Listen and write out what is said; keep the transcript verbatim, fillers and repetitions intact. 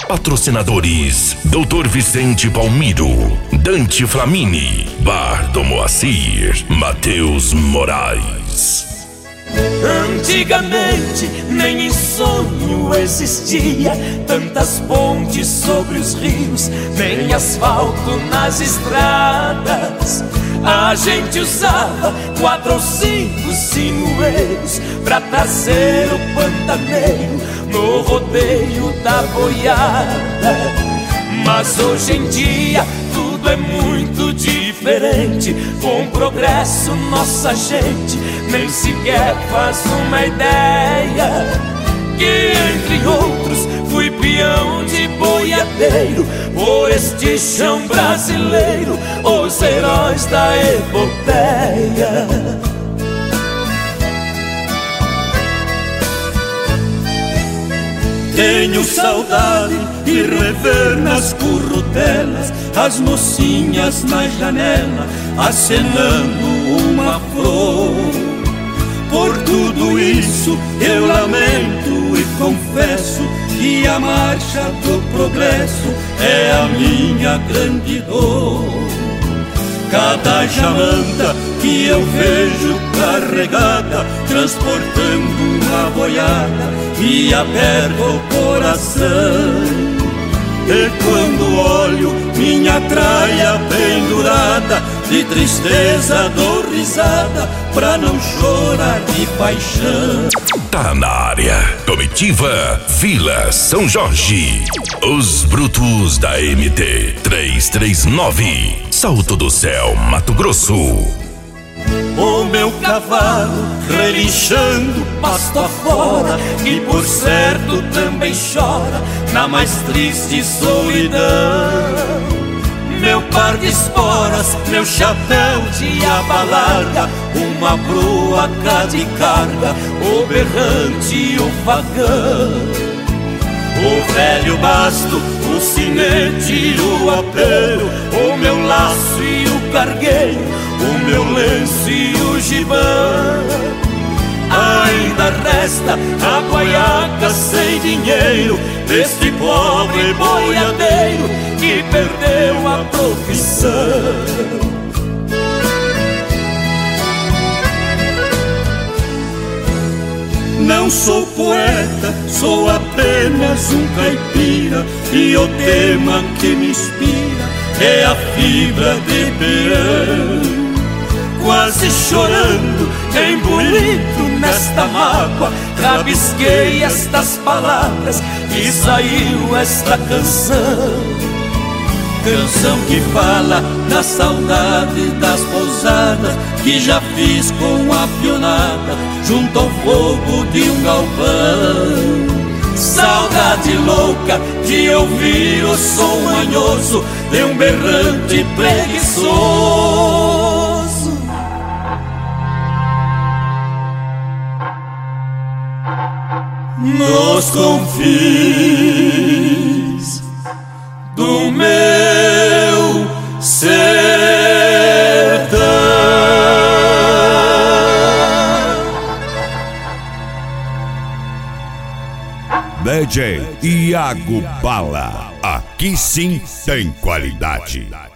Patrocinadores: doutor Vicente Palmiro, Dante Flamini, Bar do Moacir, Matheus Moraes. Antigamente nem em sonho existia tantas pontes sobre os rios, nem asfalto nas estradas. A gente usava quatro ou cinco sinueiros pra trazer o pantaneiro no rodeio da boiada. Mas hoje em dia tudo é muito diferente. Com o progresso nossa gente nem sequer faz uma ideia que, entre outros, fui peão de boiadeiro por este chão brasileiro, os heróis da epopeia. Tenho saudade de rever nas currutelas as mocinhas na janela acenando uma flor. Por tudo isso eu lamento e confesso que a marcha do progresso é a minha grande dor. Cada jamanta que eu vejo carregada, transportando uma boiada, me aperta o coração. E quando olho minha traia pendurada, de tristeza dou risada pra não chorar de paixão. Tá na área. Comitiva Vila São Jorge. Os Brutos da M T trezentos e trinta e nove. Salto do Céu, Mato Grosso. O meu cavalo relinchando pasto afora, e por certo também chora na mais triste solidão. Meu par de esporas, meu chapéu de aba larga, uma proa cá de carga, o berrante e o vagão. O velho basto, o sinete e o apelo, o meu laço e o cargueiro, o meu lenço e o gibão. Ainda resta a guaiaca sem dinheiro deste pobre boiadeiro que perdeu a profissão. Não sou poeta, sou apenas um caipira, e o tema que me inspira é a fibra de peão. Quase chorando, embolido nesta mágoa, rabisquei estas palavras e saiu esta canção. Canção que fala da saudade das pousadas que já fiz com a pionada junto ao fogo de um galpão. Saudade louca de ouvir o som manhoso de um berrante preguiçoso. Nos confins do meu sertão. D J Iago Bala, aqui sim tem qualidade.